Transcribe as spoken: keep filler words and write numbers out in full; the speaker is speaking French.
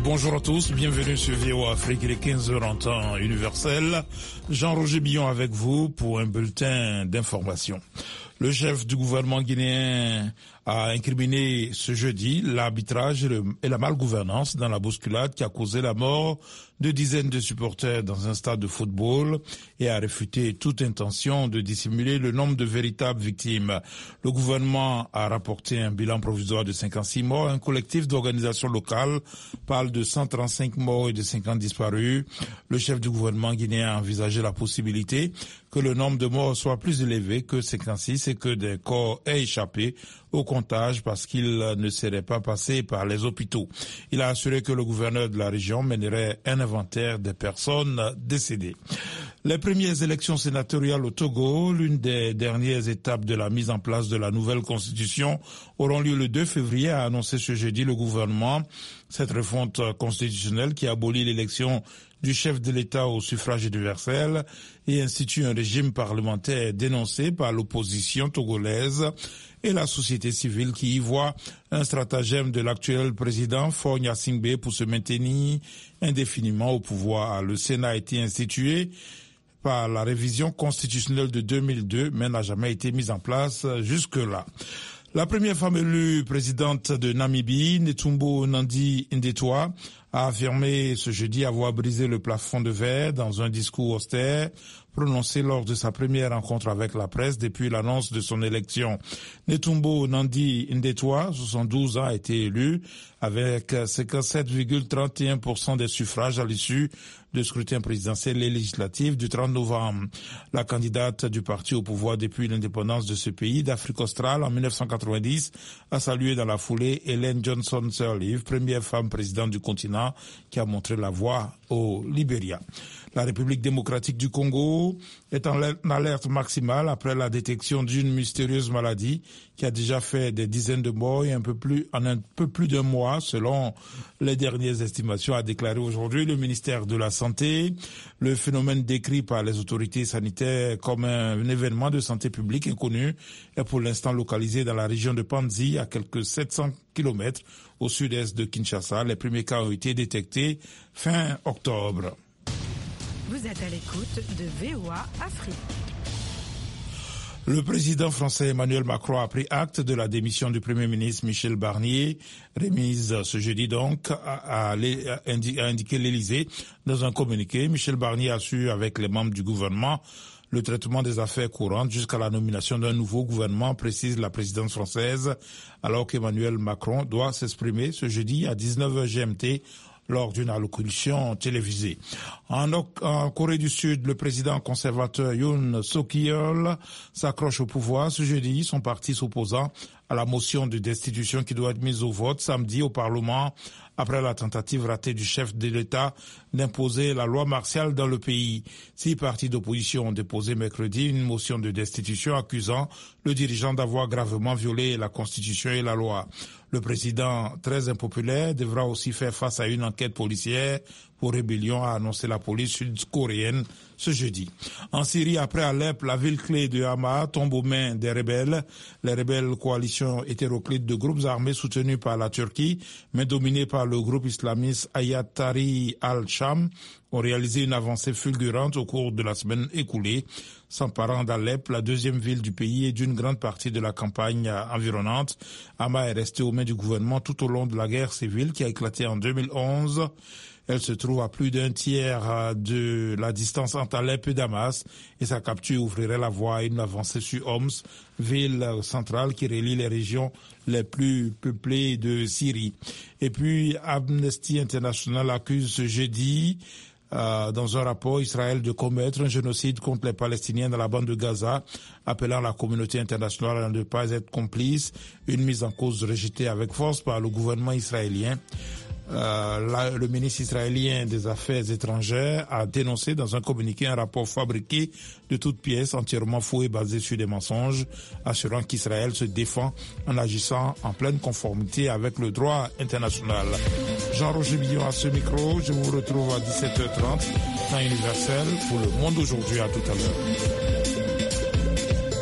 Bonjour à tous, bienvenue sur V O A Afrique, il est quinze heures en temps universel. Jean-Roger Billon avec vous pour un bulletin d'information. Le chef du gouvernement guinéen a incriminé ce jeudi l'arbitrage et, et la malgouvernance dans la bousculade qui a causé la mort de dizaines de supporters dans un stade de football et a réfuté toute intention de dissimuler le nombre de véritables victimes. Le gouvernement a rapporté un bilan provisoire de cinquante-six morts. Un collectif d'organisations locales parle de cent trente-cinq morts et de cinquante disparus. Le chef du gouvernement guinéen a envisagé la possibilité que le nombre de morts soit plus élevé que cinquante-six et que des corps aient échappé au comptage parce qu'ils ne seraient pas passés par les hôpitaux. Il a assuré que le gouverneur de la région mènerait un inventaire des personnes décédées. Les premières élections sénatoriales au Togo, l'une des dernières étapes de la mise en place de la nouvelle constitution, auront lieu le deux février, a annoncé ce jeudi le gouvernement. Cette refonte constitutionnelle qui abolit l'élection du chef de l'État au suffrage universel et institue un régime parlementaire dénoncé par l'opposition togolaise et la société civile qui y voit un stratagème de l'actuel président Faure Gnassingbé pour se maintenir indéfiniment au pouvoir. Le Sénat a été institué par la révision constitutionnelle de deux mille deux, mais n'a jamais été mise en place jusque-là. La première femme élue présidente de Namibie, Netumbo Nandi-Ndaitwah, a affirmé ce jeudi avoir brisé le plafond de verre dans un discours austère prononcé lors de sa première rencontre avec la presse depuis l'annonce de son élection. Netumbo Nandi-Ndaitwah, soixante-douze ans, a été élu avec cinquante-sept virgule trente et un pour cent des suffrages à l'issue du scrutin présidentiel et législatif du trente novembre. La candidate du parti au pouvoir depuis l'indépendance de ce pays d'Afrique australe en mille neuf cent quatre-vingt-dix a salué dans la foulée Ellen Johnson Sirleaf, première femme présidente du continent qui a montré la voie au Libéria. La République démocratique du Congo est en alerte maximale après la détection d'une mystérieuse maladie qui a déjà fait des dizaines de morts et un peu plus, en un peu plus d'un mois, selon les dernières estimations, a déclaré aujourd'hui le ministère de la Santé. Le phénomène décrit par les autorités sanitaires comme un, un événement de santé publique inconnu est pour l'instant localisé dans la région de Panzi, à quelques sept cents kilomètres au sud-est de Kinshasa. Les premiers cas ont été détectés fin octobre. Vous êtes à l'écoute de V O A Afrique. Le président français Emmanuel Macron a pris acte de la démission du Premier ministre Michel Barnier, remise ce jeudi donc, a, a, a indiqué l'Élysée dans un communiqué. Michel Barnier a su avec les membres du gouvernement le traitement des affaires courantes jusqu'à la nomination d'un nouveau gouvernement, précise la présidence française, alors qu'Emmanuel Macron doit s'exprimer ce jeudi à dix-neuf heures G M T lors d'une allocution télévisée. En, en Corée du Sud, le président conservateur Yoon Suk-yeol s'accroche au pouvoir ce jeudi, son parti s'opposant à la motion de destitution qui doit être mise au vote samedi au Parlement après la tentative ratée du chef de l'État d'imposer la loi martiale dans le pays. Six partis d'opposition ont déposé mercredi une motion de destitution accusant le dirigeant d'avoir gravement violé la Constitution et la loi. Le président, très impopulaire, devra aussi faire face à une enquête policière pour rébellion, a annoncé la police sud-coréenne ce jeudi. En Syrie, après Alep, la ville clé de Hama tombe aux mains des rebelles. Les rebelles coalition hétéroclite de groupes armés soutenus par la Turquie, mais dominés par le groupe islamiste Hayat Tahrir al-Sham, ont réalisé une avancée fulgurante au cours de la semaine écoulée, s'emparant d'Alep, la deuxième ville du pays, et d'une grande partie de la campagne environnante. Hama est restée aux mains du gouvernement tout au long de la guerre civile qui a éclaté en deux mille onze. Elle se trouve à plus d'un tiers de la distance entre Alep et Damas et sa capture ouvrirait la voie à une avancée sur Homs, ville centrale qui relie les régions les plus peuplées de Syrie. Et puis Amnesty International accuse ce jeudi Euh, dans un rapport, Israël de commettre un génocide contre les Palestiniens dans la bande de Gaza, appelant la communauté internationale à ne pas être complice, une mise en cause rejetée avec force par le gouvernement israélien. Euh, là, le ministre israélien des Affaires étrangères a dénoncé dans un communiqué un rapport fabriqué de toutes pièces, entièrement faux et basé sur des mensonges, assurant qu'Israël se défend en agissant en pleine conformité avec le droit international. Jean-Roger Billon à ce micro, je vous retrouve à dix-sept heures trente, temps universel pour le monde aujourd'hui. À tout à l'heure.